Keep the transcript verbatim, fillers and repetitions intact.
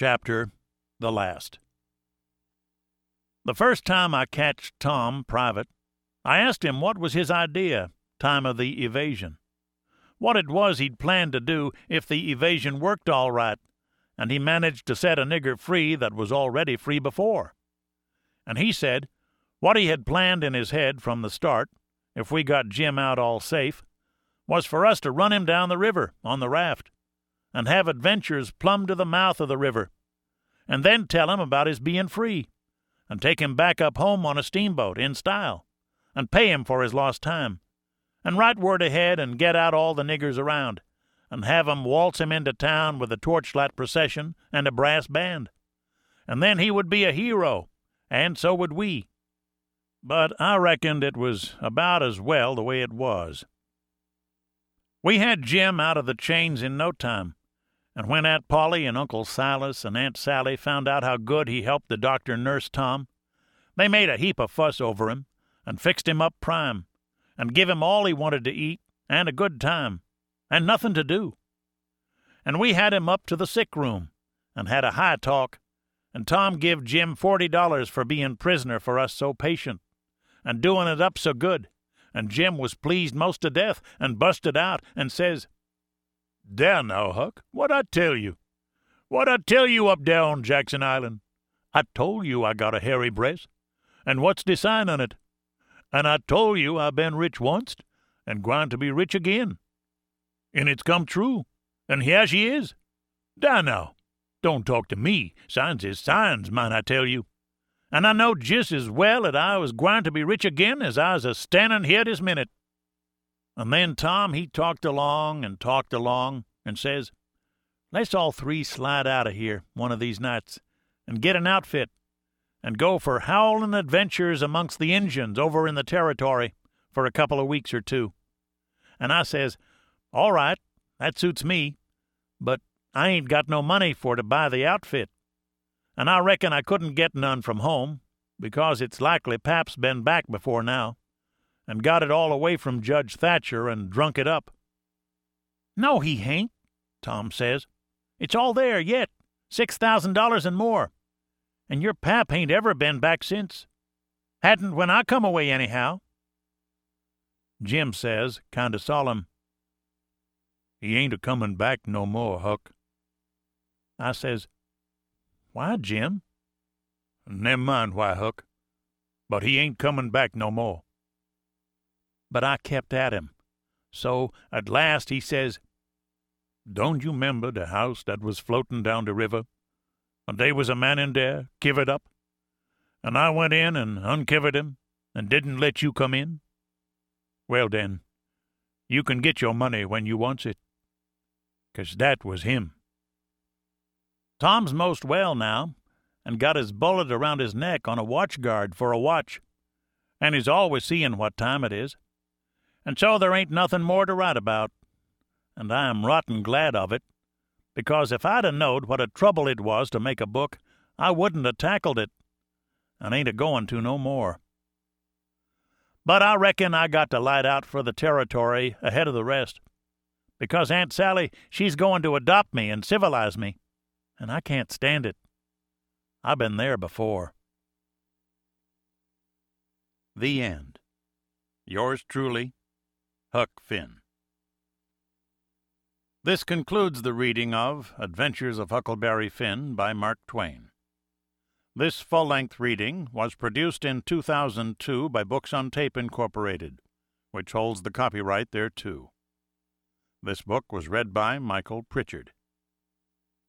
Chapter the Last. The first time I catched Tom private, I asked him what was his idea, time of the evasion. What it was he'd planned to do if the evasion worked all right, and he managed to set a nigger free that was already free before. And he said what he had planned in his head from the start, if we got Jim out all safe, was for us to run him down the river on the raft, and have adventures plumb to the mouth of the river, and then tell him about his being free, and take him back up home on a steamboat in style, and pay him for his lost time, and write word ahead and get out all the niggers around, and have 'em waltz him into town with a torchlight procession and a brass band. And then he would be a hero, and so would we. But I reckoned it was about as well the way it was. We had Jim out of the chains in no time, and when Aunt Polly and Uncle Silas and Aunt Sally found out how good he helped the doctor nurse Tom, they made a heap of fuss over him, and fixed him up prime, and give him all he wanted to eat, and a good time, and nothing to do. And we had him up to the sick room, and had a high talk, and Tom give Jim forty dollars for being prisoner for us so patient, and doing it up so good, and Jim was pleased most to death, and busted out, and says, "There now, Huck, what I tell you? What I tell you up there on Jackson Island? I told you I got a hairy breast, and what's the sign on it? And I told you I been rich onct, and gwine to be rich again. And it's come true, and here she is. There now, don't talk to me. Signs is signs, mind I tell you. And I know just as well that I was gwine to be rich again as I was a standing here this minute." And then Tom, he talked along and talked along, and says, "Let's all three slide out of here one of these nights, and get an outfit, and go for howling adventures amongst the Injuns over in the territory for a couple of weeks or two." And I says, "All right, that suits me, but I ain't got no money for to buy the outfit, and I reckon I couldn't get none from home, because it's likely Pap's been back before now, and got it all away from Judge Thatcher and drunk it up." "No, he hain't," Tom says. "It's all there yet, six thousand dollars and more, and your Pap hain't ever been back since. Hadn't when I come away, anyhow." Jim says, kind of solemn, "He ain't a-comin' back no more, Huck." I says, "Why, Jim?" "Never mind why, Huck, but he ain't comin' back no more." But I kept at him. So at last he says, "Don't you 'member the house that was floatin' down the river, and they was a man in there, kivered up, and I went in and unkivered him, and didn't let you come in? Well, then, you can get your money when you wants it, 'cause that was him." Tom's most well now, and got his bullet around his neck on a watch guard for a watch, and he's always seeing what time it is. And so there ain't nothing more to write about, and I am rotten glad of it, because if I'd a knowed what a trouble it was to make a book, I wouldn't a tackled it, and ain't a-going to no more. But I reckon I got to light out for the territory ahead of the rest, because Aunt Sally, she's going to adopt me and civilize me, and I can't stand it. I've been there before. The end. Yours truly, Huck Finn. This concludes the reading of Adventures of Huckleberry Finn by Mark Twain. This full-length reading was produced in two thousand two by Books on Tape, Incorporated, which holds the copyright thereto. This book was read by Michael Pritchard.